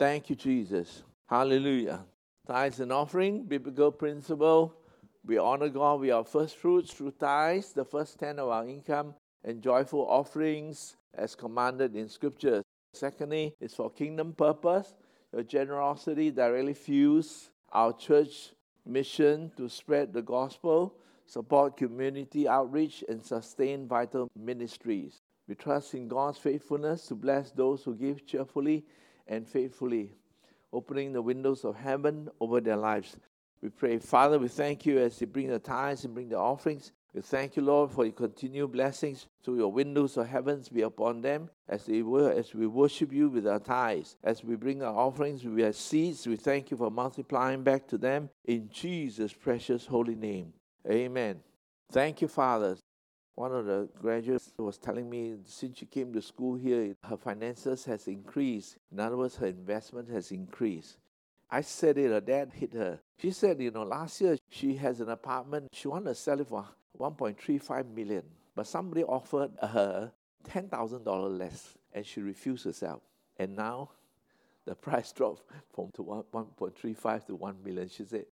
Thank you, Jesus. Hallelujah. Tithes and offering, biblical principle. We honor God with our first fruits through tithes, the first 10 of our income, and joyful offerings as commanded in Scripture. Secondly, it's for kingdom purpose. Your generosity directly fuels our church mission to spread the gospel, support community outreach, and sustain vital ministries. We trust in God's faithfulness to bless those who give cheerfully and faithfully, opening the windows of heaven over their lives. We pray, Father, we thank you as you bring the tithes and bring the offerings. We thank you, Lord, for your continued blessings. So your windows of heavens be upon them as we worship you with our tithes. As we bring our offerings with our seeds, we thank you for multiplying back to them in Jesus' precious holy name. Amen. Thank you, Father. One of the graduates was telling me since she came to school here, her finances has increased. In other words, her investment has increased. I said it, her dad hit her. She said, last year she has an apartment. She wanted to sell it for $1.35 million. But somebody offered her $10,000 less, and she refused to sell. And now the price dropped from 1.35 to $1 million. She said,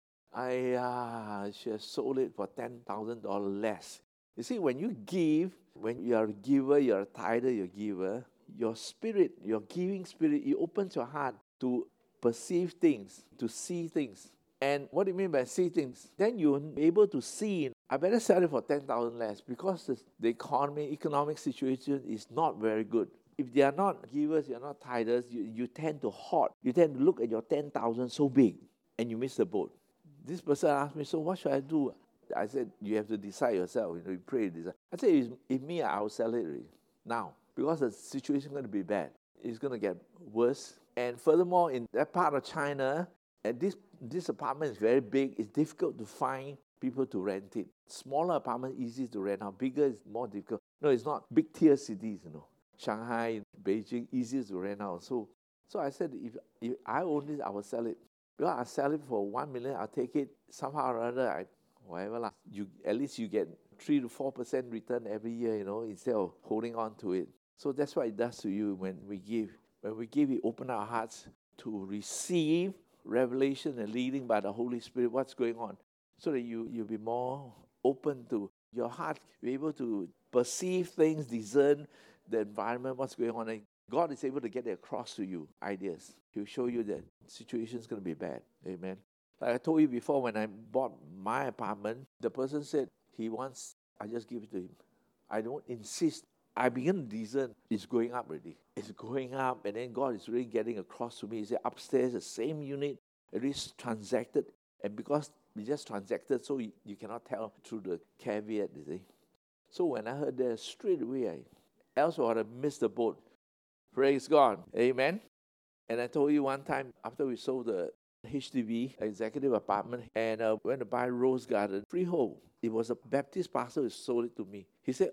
she has sold it for $10,000 less. You see, when you give, when you are a giver, you're a tither, you're a giver, your spirit, your giving spirit, it opens your heart to perceive things, to see things. And what do you mean by see things? Then you're able to see, I better sell it for $10,000 less because the economic situation is not very good. If they are not givers, you're not tithers, you tend to hoard. You tend to look at your 10,000 so big and you miss the boat. This person asked me, so what should I do? I said, you have to decide yourself. You pray. Decide. I said, if me, I'll sell it already. Now, because the situation is going to be bad. It's going to get worse. And furthermore, in that part of China, and this apartment is very big. It's difficult to find people to rent it. Smaller apartment, easy to rent out. Bigger is more difficult. No, it's not big tier cities, Shanghai, Beijing, easier to rent out. So I said, if I own this, I will sell it. Because I sell it for $1 million, I'll take it somehow or other. Whatever, at least you get 3 to 4% return every year, instead of holding on to it. So that's what it does to you when we give. When we give, we open our hearts to receive revelation and leading by the Holy Spirit, what's going on, so that you'll be more open to your heart, be able to perceive things, discern the environment, what's going on. And God is able to get it across to you, ideas. He'll show you that the situation is going to be bad. Amen. Like I told you before, when I bought my apartment, the person said he wants, I just give it to him. I don't insist. I begin to discern, it's going up already. It's going up, and then God is really getting across to me. He said, upstairs, the same unit, it is transacted. And because we just transacted, so you cannot tell through the caveat, you see. So when I heard that, straight away, else I would have missed the boat. Praise God. Amen. And I told you one time, after we sold the HDB executive apartment, and went to buy Rose Garden freehold. It was a Baptist pastor who sold it to me. He said,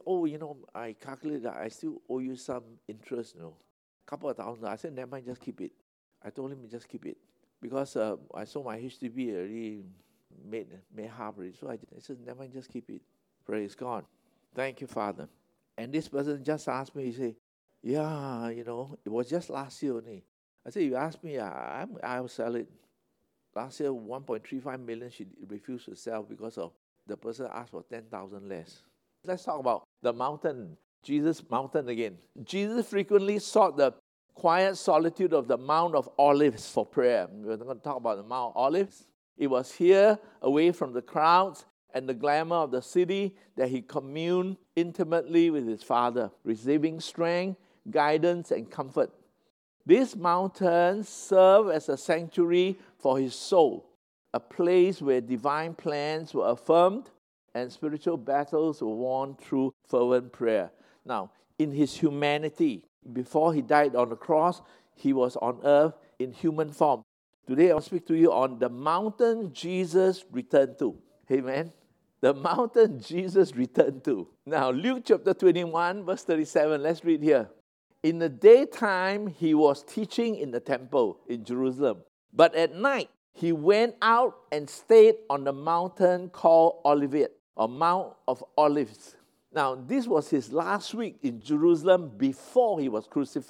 I calculated that I still owe you some interest, a couple of $1,000. I said, never mind, just keep it. I told him, just keep it. Because I sold my HDB already, made half already. So I said, never mind, just keep it. Praise God. Thank you, Father. And this person just asked me, he said, yeah, it was just last year only. I said, you ask me, I'll sell it. Last year, $1.35 million, she refused to sell because of the person asked for $10,000 less. Let's talk about the mountain, Jesus' mountain again. Jesus frequently sought the quiet solitude of the Mount of Olives for prayer. We're going to talk about the Mount of Olives. It was here, away from the crowds and the glamour of the city, that he communed intimately with his Father, receiving strength, guidance, and comfort. This mountain served as a sanctuary for his soul, a place where divine plans were affirmed and spiritual battles were won through fervent prayer. Now, in his humanity, before he died on the cross, he was on earth in human form. Today, I'll speak to you on the mountain Jesus returned to. Amen. The mountain Jesus returned to. Now, Luke chapter 21, verse 37. Let's read here. In the daytime, he was teaching in the temple in Jerusalem. But at night, he went out and stayed on the mountain called Olivet, or Mount of Olives. Now, this was his last week in Jerusalem before he was crucified.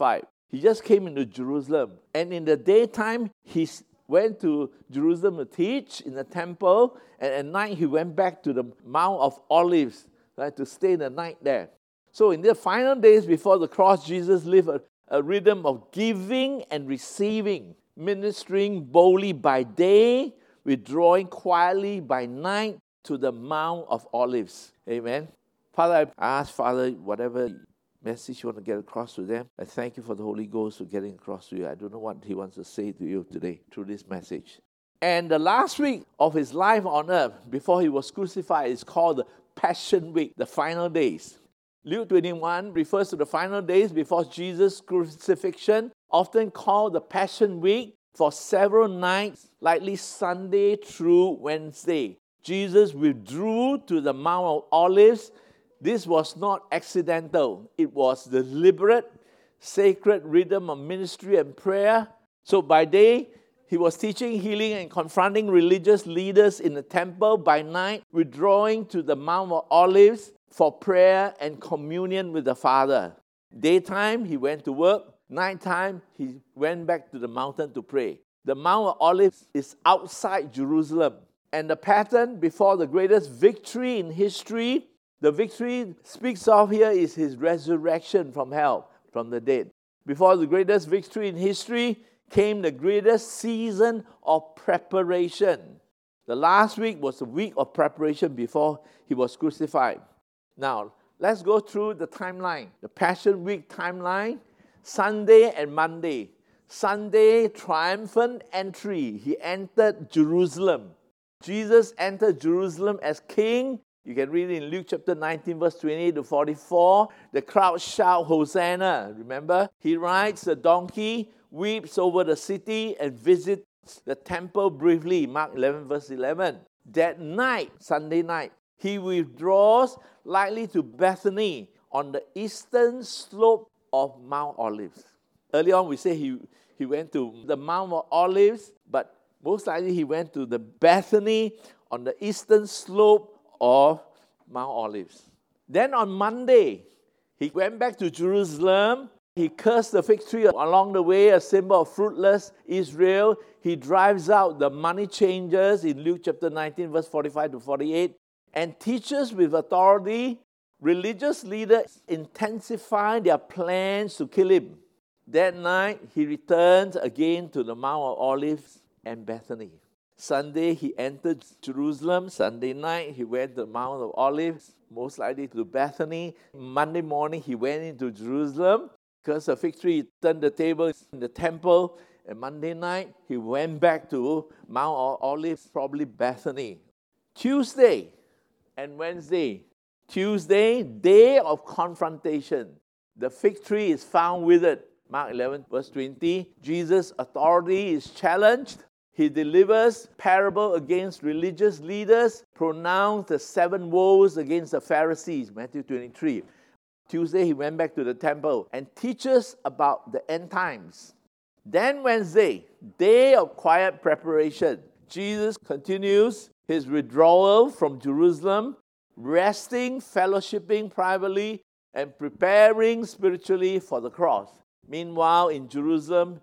He just came into Jerusalem. And in the daytime, he went to Jerusalem to teach in the temple. And at night, he went back to the Mount of Olives, right, to stay the night there. So in the final days before the cross, Jesus lived a rhythm of giving and receiving, ministering boldly by day, withdrawing quietly by night to the Mount of Olives. Amen. Father, I ask, Father, whatever message you want to get across to them, I thank you for the Holy Ghost for getting across to you. I don't know what he wants to say to you today through this message. And the last week of his life on earth, before he was crucified, is called the Passion Week, the final days. Luke 21 refers to the final days before Jesus' crucifixion, often called the Passion Week, for several nights, likely Sunday through Wednesday. Jesus withdrew to the Mount of Olives. This was not accidental. It was the deliberate, sacred rhythm of ministry and prayer. So by day, he was teaching, healing, and confronting religious leaders in the temple. By night, withdrawing to the Mount of Olives for prayer and communion with the Father. Daytime, he went to work. Nighttime, he went back to the mountain to pray. The Mount of Olives is outside Jerusalem. And the pattern before the greatest victory in history, the victory speaks of here is his resurrection from hell, from the dead. Before the greatest victory in history came the greatest season of preparation. The last week was a week of preparation before he was crucified. Now, let's go through the timeline, the Passion Week timeline, Sunday and Monday. Sunday, triumphant entry. He entered Jerusalem. Jesus entered Jerusalem as king. You can read it in Luke chapter 19, verse 28 to 44. The crowd shout, Hosanna. Remember? He rides the donkey, weeps over the city, and visits the temple briefly. Mark 11, verse 11. That night, Sunday night, he withdraws likely to Bethany on the eastern slope of Mount Olives. Early on, we say he went to the Mount of Olives, but most likely he went to the Bethany on the eastern slope of Mount Olives. Then on Monday, he went back to Jerusalem. He cursed the fig tree along the way, a symbol of fruitless Israel. He drives out the money changers in Luke chapter 19, verse 45 to 48, and teaches with authority. Religious leaders intensify their plans to kill him. That night, he returns again to the Mount of Olives and Bethany. Sunday, he entered Jerusalem. Sunday night, he went to the Mount of Olives, most likely to Bethany. Monday morning, he went into Jerusalem because the fig tree turned the table in the temple. And Monday night, he went back to Mount of Olives, probably Bethany. Tuesday and Wednesday. Tuesday, day of confrontation. The fig tree is found withered. Mark 11, verse 20. Jesus' authority is challenged. He delivers parable against religious leaders, pronounced the 7 woes against the Pharisees, Matthew 23. Tuesday, he went back to the temple and teaches about the end times. Then Wednesday, day of quiet preparation. Jesus continues his withdrawal from Jerusalem, resting, fellowshipping privately, and preparing spiritually for the cross. Meanwhile, in Jerusalem,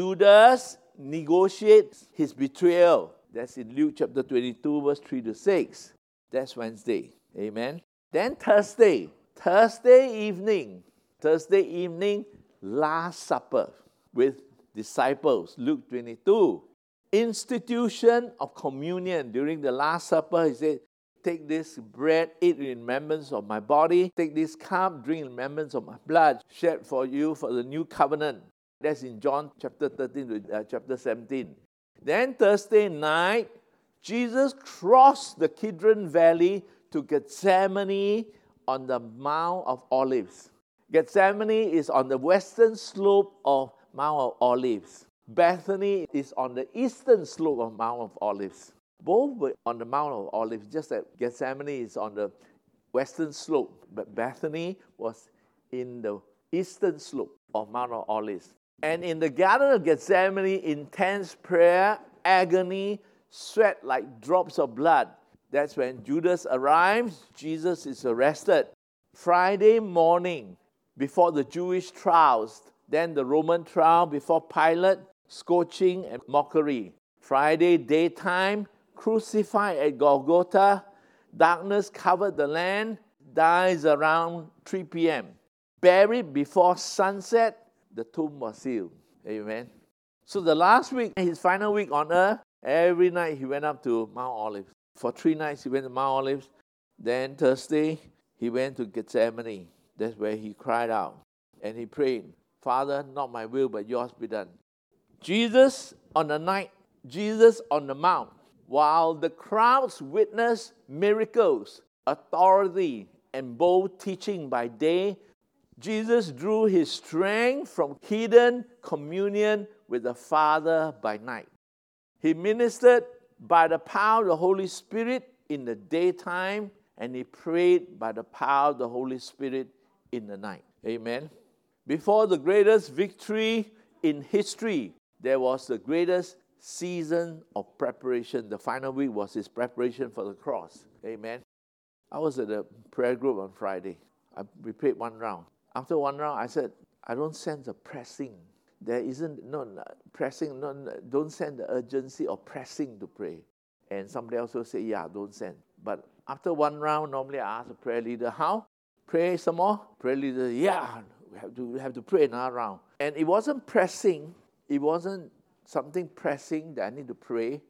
Judas negotiates his betrayal. That's in Luke chapter 22, verse 3 to 6. That's Wednesday. Amen. Then Thursday evening, Last Supper with disciples. Luke 22. Institution of communion. During the Last Supper, he said, take this bread, eat in remembrance of my body. Take this cup, drink in remembrance of my blood, shed for you for the new covenant. That's in John chapter 13 to chapter 17. Then Thursday night, Jesus crossed the Kidron Valley to Gethsemane on the Mount of Olives. Gethsemane is on the western slope of Mount of Olives. Bethany is on the eastern slope of Mount of Olives. Both were on the Mount of Olives, just that Gethsemane is on the western slope, but Bethany was in the eastern slope of Mount of Olives. And in the Garden of Gethsemane, intense prayer, agony, sweat like drops of blood. That's when Judas arrives. Jesus is arrested. Friday morning, before the Jewish trials, Then the Roman trial before Pilate, scourging and mockery. Friday, daytime, crucified at Golgotha. Darkness covered the land, dies around 3 p.m. Buried before sunset, the tomb was sealed. Amen. So the last week, his final week on earth, every night he went up to Mount Olives. For 3 nights he went to Mount Olives. Then Thursday, he went to Gethsemane. That's where he cried out. And he prayed, Father, not my will, but yours be done. Jesus on the mount, while the crowds witnessed miracles, authority, and bold teaching by day, Jesus drew his strength from hidden communion with the Father by night. He ministered by the power of the Holy Spirit in the daytime, and he prayed by the power of the Holy Spirit in the night. Amen. Before the greatest victory in history, there was the greatest season of preparation. The final week was his preparation for the cross. Amen. I was at a prayer group on Friday. We prayed one round. After one round, I said, I don't sense a pressing. There isn't no pressing. Don't send the urgency or pressing to pray. And somebody else will say, yeah, don't send. But after one round, normally I ask the prayer leader, how? Pray some more? Prayer leader, yeah, we have to pray another round. And it wasn't pressing. It wasn't something pressing that I need to pray.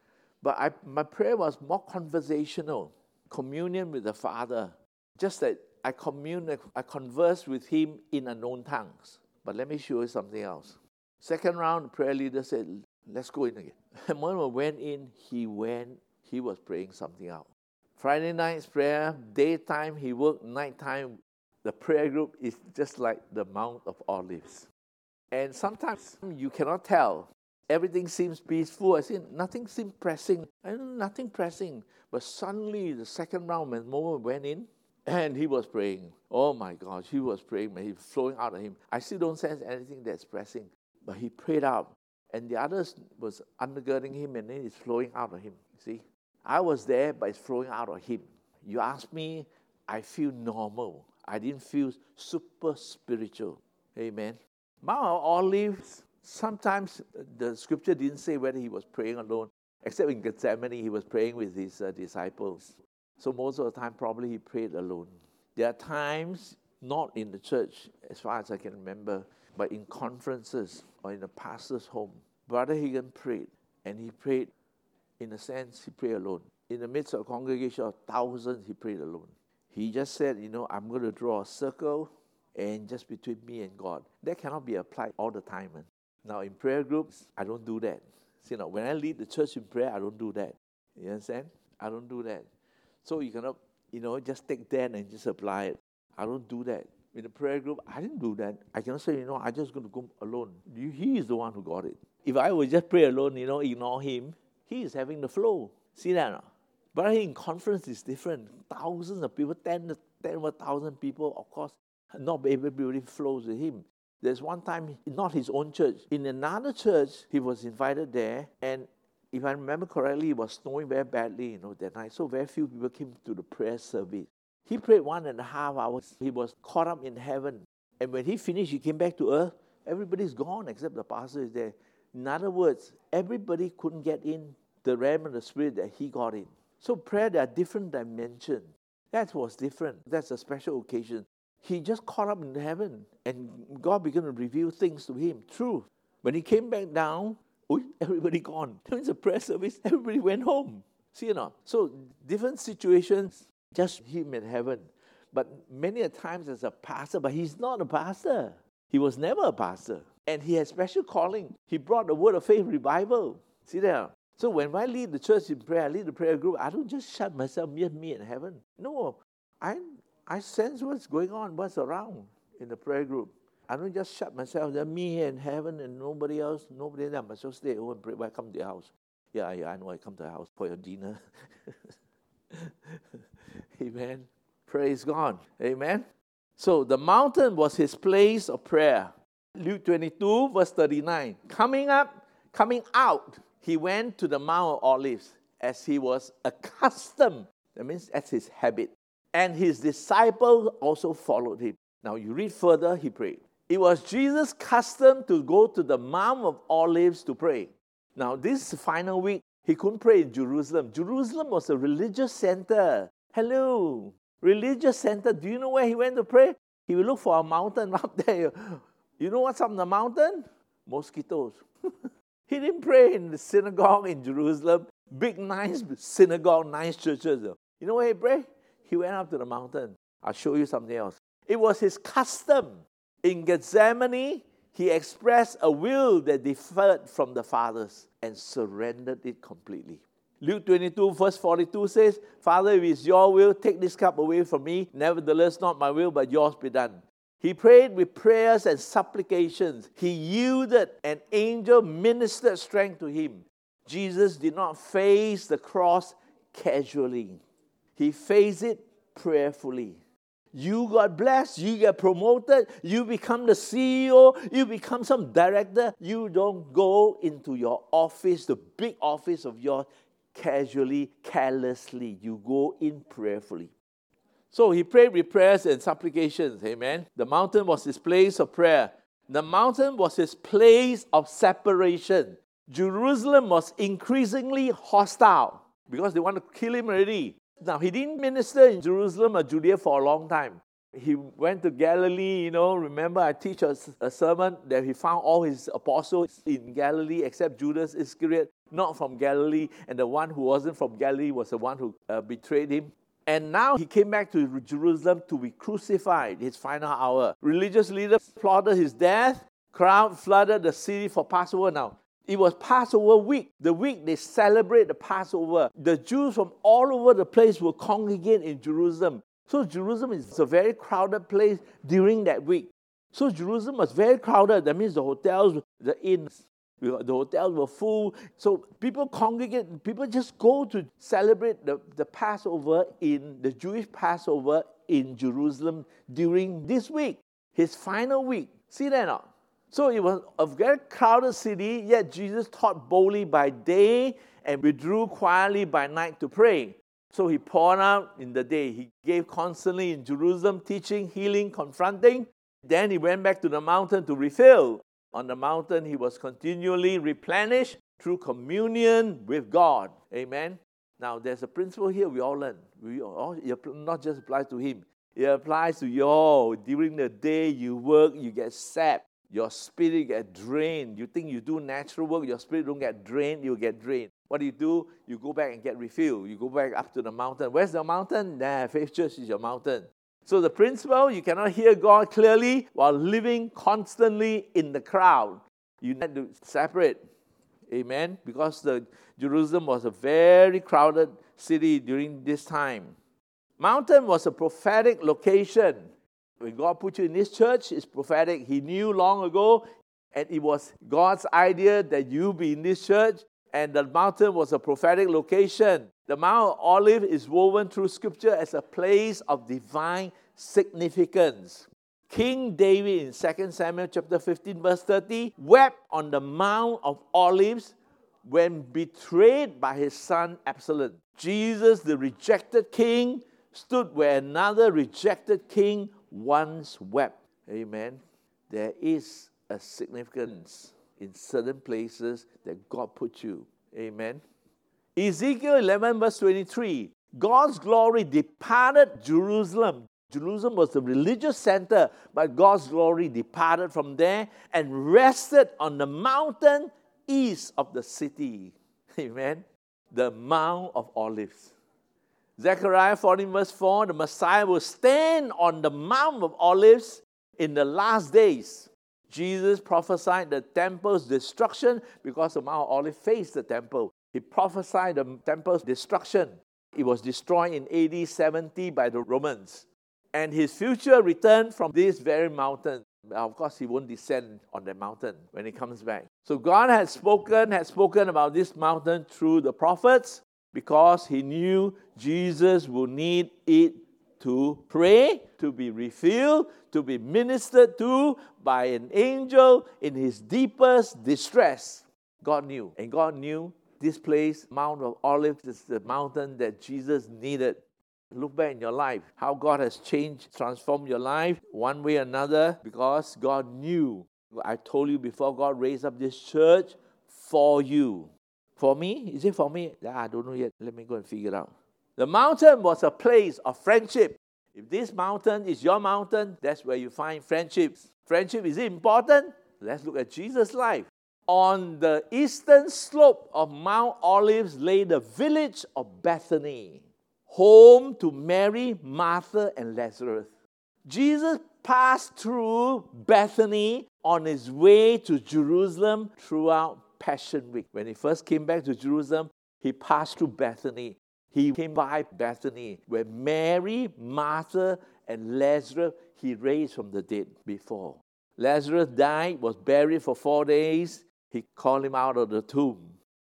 But my prayer was more conversational. Communion with the Father. Just that I converse with him in unknown tongues. But let me show you something else. Second round, the prayer leader said, let's go in again. And when we went in, he was praying something out. Friday night's prayer, daytime he worked, nighttime, the prayer group is just like the Mount of Olives. And sometimes you cannot tell. Everything seems peaceful. I said, nothing seems pressing. Nothing pressing. But suddenly, the second round, when the moment went in, and he was praying. Oh my gosh, he was praying. He was flowing out of him. I still don't sense anything that's pressing. But he prayed out. And the others was undergirding him, and then it's flowing out of him. See? I was there, but it's flowing out of him. You ask me, I feel normal. I didn't feel super spiritual. Amen. Mount of Olives, sometimes the scripture didn't say whether he was praying alone, except in Gethsemane, he was praying with his disciples. So most of the time, probably he prayed alone. There are times, not in the church, as far as I can remember, but in conferences or in a pastor's home. Brother Hagin prayed, and he prayed, in a sense, he prayed alone. In the midst of a congregation of thousands, he prayed alone. He just said, I'm going to draw a circle, and just between me and God. That cannot be applied all the time. Now, in prayer groups, I don't do that. See, when I lead the church in prayer, I don't do that. You understand? I don't do that. So you cannot, just take that and just apply it. I don't do that. In the prayer group, I didn't do that. I cannot say, I'm just going to go alone. He is the one who got it. If I would just pray alone, ignore him, he is having the flow. See that? No? But in conference, it's different. Thousands of people, 10,000 people, of course, not everybody flows with him. There's one time, not his own church. In another church, he was invited there, and if I remember correctly, it was snowing very badly, that night. So very few people came to the prayer service. He prayed 1.5 hours. He was caught up in heaven. And when he finished, he came back to earth. Everybody's gone except the pastor is there. In other words, everybody couldn't get in the realm of the spirit that he got in. So prayer, there are different dimensions. That was different. That's a special occasion. He just caught up in heaven, and God began to reveal things to him, truth. When he came back down, everybody gone. During the prayer service, everybody went home. See or not? So different situations, just him in heaven. But many a times as a pastor, but he's not a pastor. He was never a pastor. And he had special calling. He brought the word of faith revival. See there? So when I lead the church in prayer, I lead the prayer group, I don't just shut myself, me in heaven. No, I sense what's going on, what's around in the prayer group. I don't just shut myself there, me in heaven and nobody else, nobody else. I must just stay at home and pray. Well, I come to your house. Yeah, I know I come to your house for your dinner. Amen. Praise God. Amen. So the mountain was his place of prayer. Luke 22, verse 39. Coming out, he went to the Mount of Olives as he was accustomed. That means that's his habit. And his disciples also followed him. Now you read further, he prayed. It was Jesus' custom to go to the Mount of Olives to pray. Now, this final week, he couldn't pray in Jerusalem. Jerusalem was a religious center. Hello, religious center. Do you know where he went to pray? He would look for a mountain up there. You know what's up on the mountain? Mosquitoes. He didn't pray in the synagogue in Jerusalem. Big, nice synagogue, nice churches. You know where he prayed? He went up to the mountain. I'll show you something else. It was his custom. In Gethsemane, he expressed a will that differed from the Father's and surrendered it completely. Luke 22, verse 42 says, Father, if it's your will, take this cup away from me. Nevertheless, not my will, but yours be done. He prayed with prayers and supplications. He yielded. An angel ministered strength to him. Jesus did not face the cross casually. He faced it prayerfully. You got blessed, you get promoted, you become the CEO, you become some director. You don't go into your office, the big office of yours, casually, carelessly. You go in prayerfully. So he prayed with prayers and supplications. Amen. The mountain was his place of prayer. The mountain was his place of separation. Jerusalem was increasingly hostile because they want to kill him already. Now, he didn't minister in Jerusalem or Judea for a long time. He went to Galilee, Remember, I teach a sermon that he found all his apostles in Galilee except Judas Iscariot, not from Galilee. And the one who wasn't from Galilee was the one who betrayed him. And now he came back to Jerusalem to be crucified, his final hour. Religious leaders plotted his death. Crowd flooded the city for Passover now. It was Passover week, the week they celebrate the Passover. The Jews from all over the place will congregate in Jerusalem. So Jerusalem is a very crowded place during that week. So Jerusalem was very crowded. That means the hotels, the inns, the hotels were full. So people congregate, people just go to celebrate the Passover the Jewish Passover in Jerusalem during this week, his final week. See that or not? So it was a very crowded city, yet Jesus taught boldly by day and withdrew quietly by night to pray. So he poured out in the day. He gave constantly in Jerusalem, teaching, healing, confronting. Then he went back to the mountain to refill. On the mountain, he was continually replenished through communion with God. Amen. Now, there's a principle here we all learn. It not just applies to him. It applies to you all. During the day, you work, you get sapped. Your spirit get drained. You think you do natural work, your spirit don't get drained, you get drained. What do? You go back and get refilled. You go back up to the mountain. Where's the mountain? Faith Church is your mountain. So the principle, you cannot hear God clearly while living constantly in the crowd. You need to separate. Amen? Because Jerusalem was a very crowded city during this time. Mountain was a prophetic location. When God put you in this church, it's prophetic. He knew long ago, and it was God's idea that you be in this church, and the mountain was a prophetic location. The Mount of Olives is woven through Scripture as a place of divine significance. King David in 2 Samuel chapter 15, verse 30, wept on the Mount of Olives when betrayed by his son Absalom. Jesus, the rejected king, stood where another rejected king once wept. Amen. There is a significance in certain places that God put you. Amen. Ezekiel 11 verse 23. God's glory departed Jerusalem. Jerusalem was the religious center, but God's glory departed from there and rested on the mountain east of the city. Amen. The Mount of Olives. Zechariah 14 verse 4, the Messiah will stand on the Mount of Olives in the last days. Jesus prophesied the temple's destruction because the Mount of Olives faced the temple. He prophesied the temple's destruction. It was destroyed in AD 70 by the Romans. And his future return from this very mountain. Of course, he won't descend on that mountain when he comes back. So God had spoken about this mountain through the prophets, because he knew Jesus would need it to pray, to be refilled, to be ministered to by an angel in his deepest distress. God knew. And God knew this place, Mount of Olives, is the mountain that Jesus needed. Look back in your life, how God has changed, transformed your life one way or another, because God knew. I told you before, God raised up this church for you. For me? Is it for me? I don't know yet. Let me go and figure it out. The mountain was a place of friendship. If this mountain is your mountain, that's where you find friendships. Friendship, is it important? Let's look at Jesus' life. On the eastern slope of Mount Olives lay the village of Bethany, home to Mary, Martha, and Lazarus. Jesus passed through Bethany on his way to Jerusalem throughout Passion Week. When he first came back to Jerusalem, he passed through Bethany. He came by Bethany, where Mary, Martha, and Lazarus he raised from the dead before. Lazarus died, was buried for 4 days. He called him out of the tomb.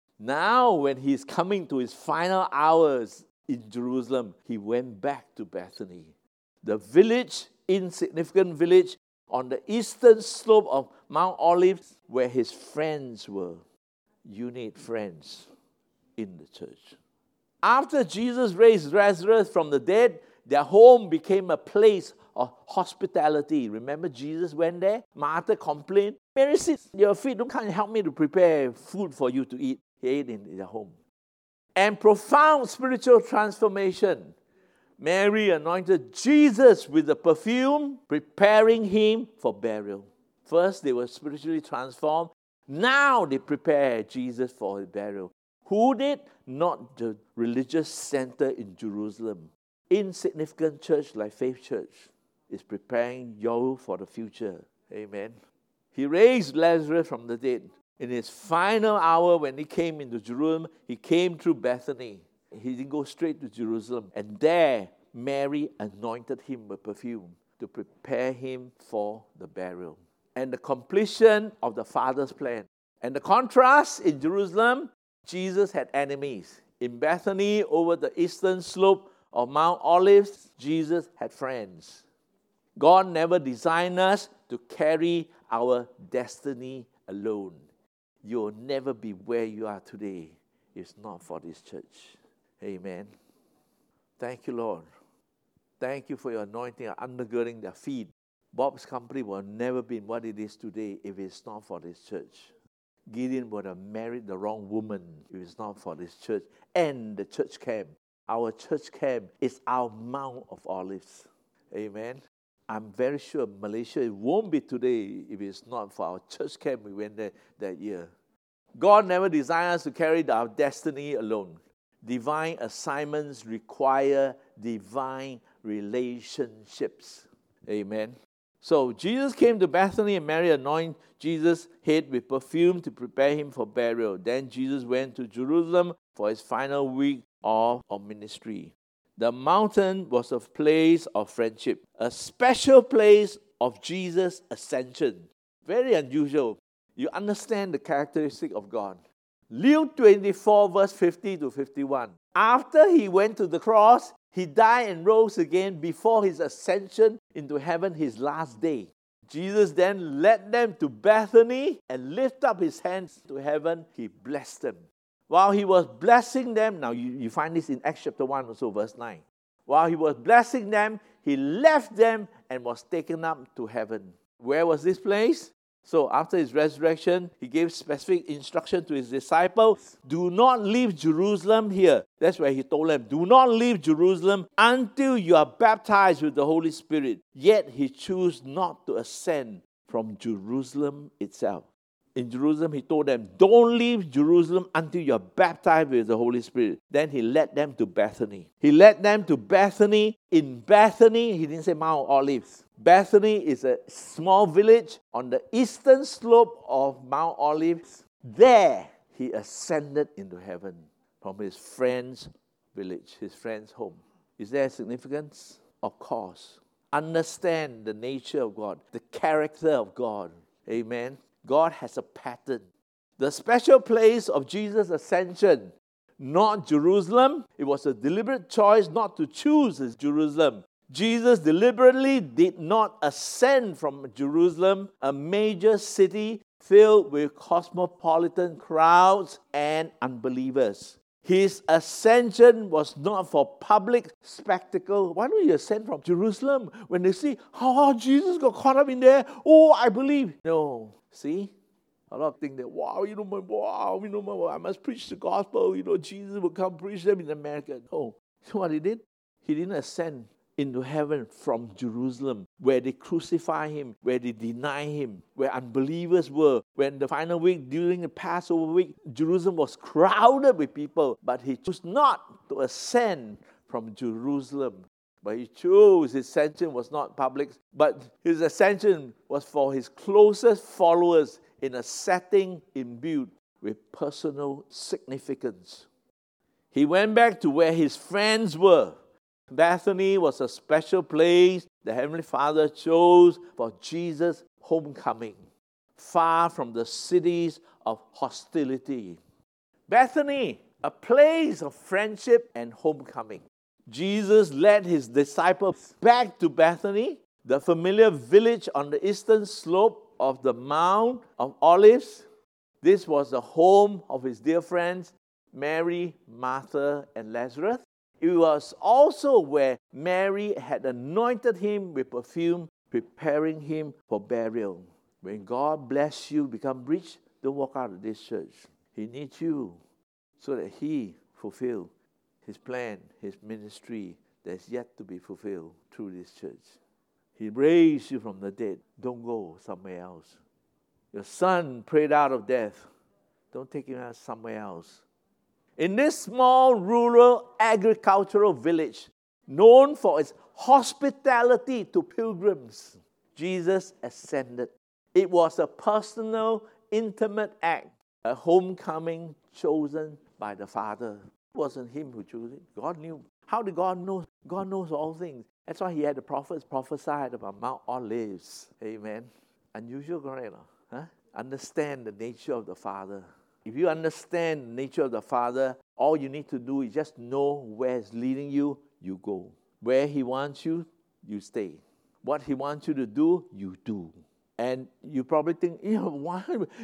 Now, when he's coming to his final hours in Jerusalem, he went back to Bethany. The village, insignificant village, on the eastern slope of Mount Olives, where his friends were. You need friends in the church. After Jesus raised Lazarus from the dead, their home became a place of hospitality. Remember, Jesus went there. Martha complained, Mary, sit at your feet. Don't come and help me to prepare food for you to eat. He ate in their home. And profound spiritual transformation. Mary anointed Jesus with the perfume, preparing him for burial. First, they were spiritually transformed. Now they prepare Jesus for his burial. Who did? Not the religious center in Jerusalem. Insignificant church like Faith Church is preparing you for the future. Amen. He raised Lazarus from the dead. In his final hour when he came into Jerusalem, he came through Bethany. He didn't go straight to Jerusalem. And there, Mary anointed him with perfume to prepare him for the burial. And the completion of the Father's plan. And the contrast in Jerusalem, Jesus had enemies. In Bethany, over the eastern slope of Mount Olives, Jesus had friends. God never designed us to carry our destiny alone. You'll never be where you are today if it's not for this church. Amen. Thank you, Lord. Thank you for your anointing and undergirding their feet. Bob's company will never be what it is today if it's not for this church. Gideon would have married the wrong woman if it's not for this church and the church camp. Our church camp is our Mount of Olives. Amen. I'm very sure Malaysia, it won't be today if it's not for our church camp we went there that year. God never designed us to carry our destiny alone. Divine assignments require divine relationships. Amen. So Jesus came to Bethany and Mary anointed Jesus' head with perfume to prepare him for burial. Then Jesus went to Jerusalem for his final week of ministry. The mountain was a place of friendship, a special place of Jesus' ascension. Very unusual. You understand the characteristic of God. Luke 24 verse 50 to 51. After he went to the cross, he died and rose again before his ascension into heaven, his last day. Jesus then led them to Bethany and lifted up his hands to heaven. He blessed them. While he was blessing them, now you find this in Acts chapter 1 also, verse 9. While he was blessing them, he left them and was taken up to heaven. Where was this place? So after his resurrection, he gave specific instruction to his disciples. Do not leave Jerusalem here. That's where he told them, do not leave Jerusalem until you are baptized with the Holy Spirit. Yet he chose not to ascend from Jerusalem itself. In Jerusalem, he told them, don't leave Jerusalem until you are baptized with the Holy Spirit. Then he led them to Bethany. He led them to Bethany. In Bethany, he didn't say Mount Olives. Bethany is a small village on the eastern slope of Mount Olives. There, he ascended into heaven from his friend's village, his friend's home. Is there significance? Of course. Understand the nature of God, the character of God. Amen. God has a pattern. The special place of Jesus' ascension, not Jerusalem. It was a deliberate choice not to choose Jerusalem. Jesus deliberately did not ascend from Jerusalem, a major city filled with cosmopolitan crowds and unbelievers. His ascension was not for public spectacle. Why don't you ascend from Jerusalem? When they see, oh, Jesus got caught up in there, oh, I believe. No. See? A lot of think that, I must preach the gospel. Jesus will come preach them in America. No. So what he did? He didn't ascend into heaven from Jerusalem, where they crucify him, where they deny him, where unbelievers were. When the final week, during the Passover week, Jerusalem was crowded with people, but he chose not to ascend from Jerusalem. But he chose, his ascension was not public, but his ascension was for his closest followers in a setting imbued with personal significance. He went back to where his friends were. Bethany was a special place the Heavenly Father chose for Jesus' homecoming, far from the cities of hostility. Bethany, a place of friendship and homecoming. Jesus led his disciples back to Bethany, the familiar village on the eastern slope of the Mount of Olives. This was the home of his dear friends, Mary, Martha, and Lazarus. It was also where Mary had anointed him with perfume, preparing him for burial. When God bless you, become rich, don't walk out of this church. He needs you so that he fulfill his plan, his ministry that's yet to be fulfilled through this church. He raised you from the dead. Don't go somewhere else. Your son prayed out of death. Don't take him out somewhere else. In this small, rural, agricultural village, known for its hospitality to pilgrims, Jesus ascended. It was a personal, intimate act, a homecoming chosen by the Father. It wasn't him who chose it. God knew. How did God know? God knows all things. That's why he had the prophets prophesied about Mount Olives. Amen. Unusual, correct? Huh? Understand the nature of the Father. If you understand the nature of the Father, all you need to do is just know where He's leading you, you go. Where He wants you, you stay. What He wants you to do, you do. And you probably think, why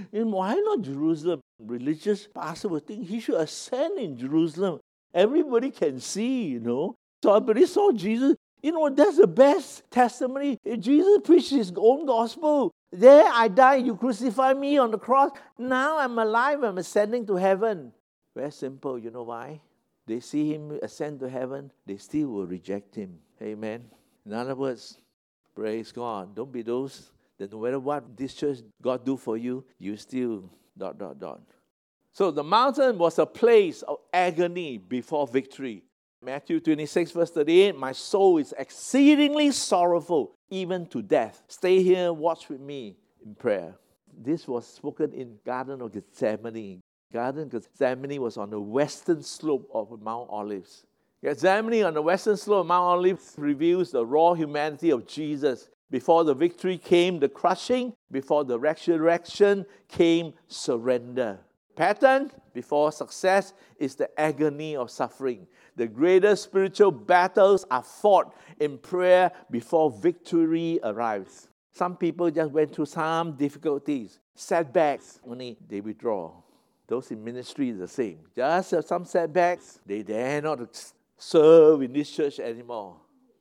not Jerusalem? Religious pastor would think he should ascend in Jerusalem. Everybody can see, So everybody saw Jesus. That's the best testimony. Jesus preached his own gospel. There I died, you crucified me on the cross. Now I'm alive, I'm ascending to heaven. Very simple, you know why? They see him ascend to heaven, they still will reject him. Amen. In other words, praise God. Don't be those that no matter what this church God do for you, you still ... So the mountain was a place of agony before victory. Matthew 26, verse 38, my soul is exceedingly sorrowful, even to death. Stay here, watch with me in prayer. This was spoken in Garden of Gethsemane. Garden of Gethsemane was on the western slope of Mount Olives. Gethsemane on the western slope of Mount Olives reveals the raw humanity of Jesus. Before the victory came the crushing, before the resurrection came surrender. Pattern before success is the agony of suffering. The greatest spiritual battles are fought in prayer before victory arrives. Some people just went through some difficulties, setbacks, only they withdraw. Those in ministry is the same. Just have some setbacks, they dare not serve in this church anymore.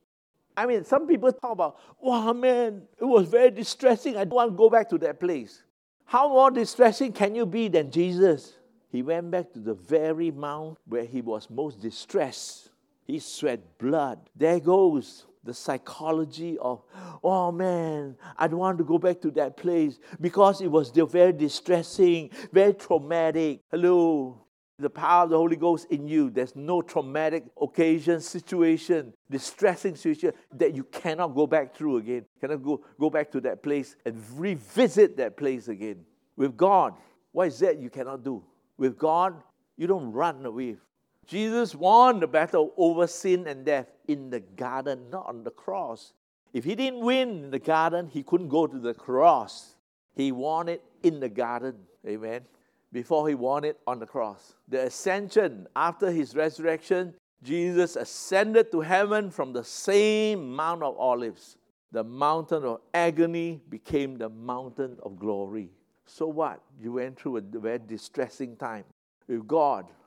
Some people talk about, wow, man, it was very distressing. I don't want to go back to that place. How more distressing can you be than Jesus? He went back to the very mount where he was most distressed. He sweat blood. There goes the psychology of, oh man, I don't want to go back to that place because it was very distressing, very traumatic. Hello. The power of the Holy Ghost in you. There's no traumatic occasion, situation, distressing situation that you cannot go back through again. Cannot go back to that place and revisit that place again. With God, what is that you cannot do? With God, you don't run away. Jesus won the battle over sin and death in the garden, not on the cross. If he didn't win in the garden, he couldn't go to the cross. He won it in the garden. Amen. Before he won it on the cross. The ascension, after his resurrection, Jesus ascended to heaven from the same Mount of Olives. The mountain of agony became the mountain of glory. So what? You went through a very distressing time. With God,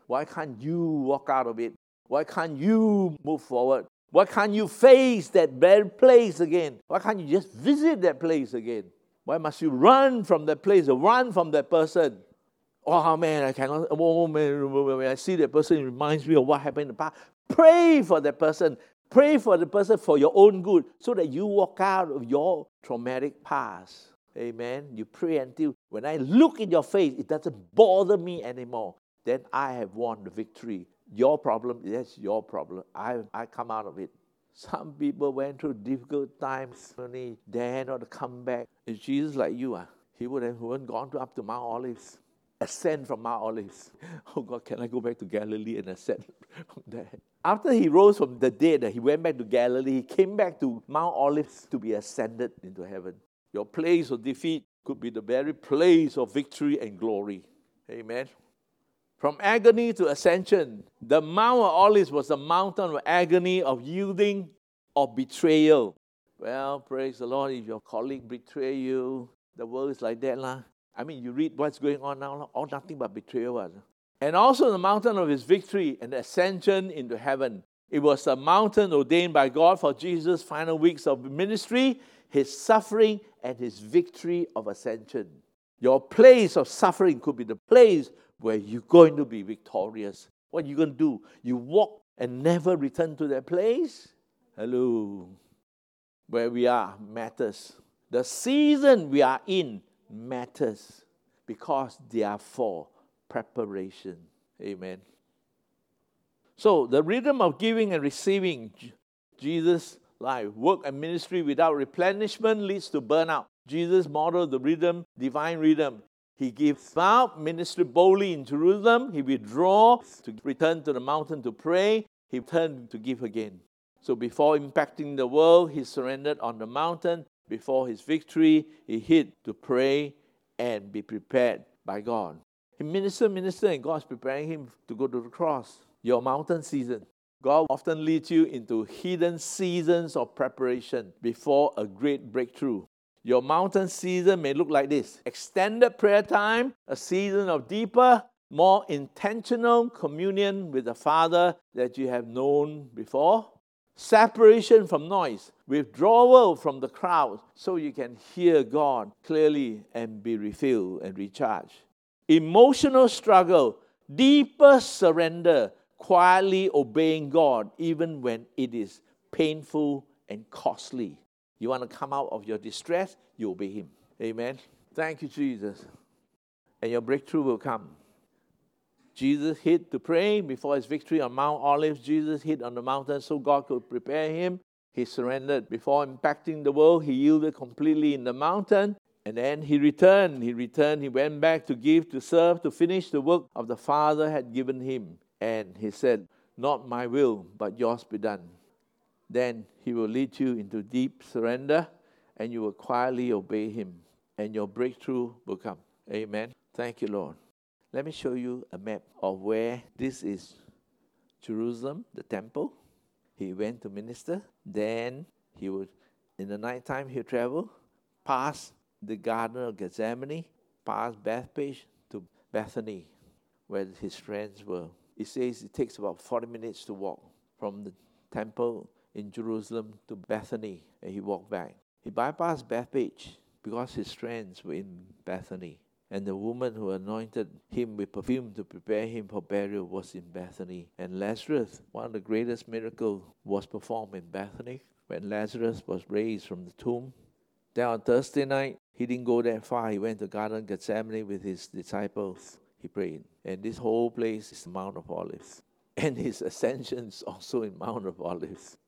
Why can't you walk out of it? Why can't you move forward? Why can't you face that very place again? Why can't you just visit that place again? Why must you run from that place or run from that person? Oh man, I cannot. Oh man, when I see that person, it reminds me of what happened in the past. Pray for that person. Pray for the person for your own good so that you walk out of your traumatic past. Amen. You pray until when I look in your face, it doesn't bother me anymore. Then I have won the victory. Your problem, that's your problem. I come out of it. Some people went through difficult times when they dare not come back. Is Jesus like you? He wouldn't gone up to Mount Olives. Ascend from Mount Olives. Oh God, can I go back to Galilee and ascend from there? After he rose from the dead, he went back to Galilee. He came back to Mount Olives to be ascended into heaven. Your place of defeat could be the very place of victory and glory. Amen. From agony to ascension, the Mount of Olives was a mountain of agony, of yielding, of betrayal. Well, praise the Lord, if your colleague betray you, the world is like that. I mean, you read what's going on now, all nothing but betrayal. And also the mountain of his victory and ascension into heaven. It was a mountain ordained by God for Jesus' final weeks of ministry, his suffering, and his victory of ascension. Your place of suffering could be the place where you're going to be victorious. What are you going to do? You walk and never return to that place? Hello. Where we are matters. The season we are in matters because they are for preparation. Amen. So the rhythm of giving and receiving, Jesus' life, work and ministry without replenishment leads to burnout. Jesus modeled the rhythm, divine rhythm. He gives out ministry boldly in Jerusalem. He withdraws to return to the mountain to pray. He returned to give again. So before impacting the world, he surrendered on the mountain. Before his victory, he hid to pray and be prepared by God. He ministered, and God's preparing him to go to the cross. Your mountain season. God often leads you into hidden seasons of preparation before a great breakthrough. Your mountain season may look like this: extended prayer time, a season of deeper, more intentional communion with the Father that you have known before. Separation from noise, withdrawal from the crowd so you can hear God clearly and be refilled and recharged. Emotional struggle, deeper surrender, quietly obeying God even when it is painful and costly. You want to come out of your distress, you obey him. Amen. Thank you, Jesus. And your breakthrough will come. Jesus hid to pray before his victory on Mount Olives. Jesus hid on the mountain so God could prepare him. He surrendered before impacting the world. He yielded completely in the mountain. And then he returned. He went back to give, to serve, to finish the work of the Father had given him. And he said, "Not my will, but yours be done." Then he will lead you into deep surrender, and you will quietly obey him, and your breakthrough will come. Amen. Thank you, Lord. Let me show you a map of where this is. Jerusalem, the temple. He went to minister. Then he would, in the nighttime, he'll travel past the Garden of Gethsemane, past Bethpage to Bethany, where his friends were. It says it takes about 40 minutes to walk from the temple in Jerusalem to Bethany, and he walked back. He bypassed Bethpage because his friends were in Bethany. And the woman who anointed him with perfume to prepare him for burial was in Bethany. And Lazarus, one of the greatest miracles, was performed in Bethany when Lazarus was raised from the tomb. Then on Thursday night, he didn't go that far. He went to Garden of Gethsemane with his disciples. He prayed. And this whole place is the Mount of Olives. And his ascension is also in Mount of Olives.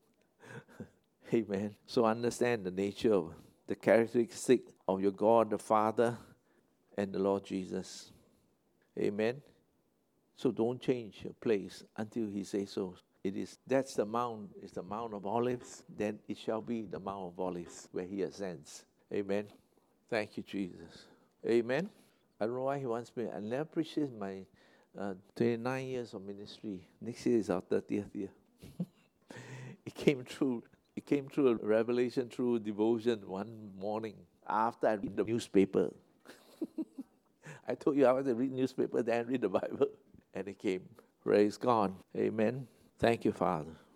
Amen. So understand the nature of the characteristic of your God, the Father, and the Lord Jesus. Amen. So don't change your place until he says so. That's the mount, is the Mount of Olives, then it shall be the Mount of Olives where he ascends. Amen. Thank you, Jesus. Amen. I don't know why he wants me. I never appreciate my 29 years of ministry. Next year is our 30th year. It came through a revelation through devotion one morning after I read the newspaper. I told you I want to read newspaper, then read the Bible. And it came. Praise God. Amen. Thank you, Father.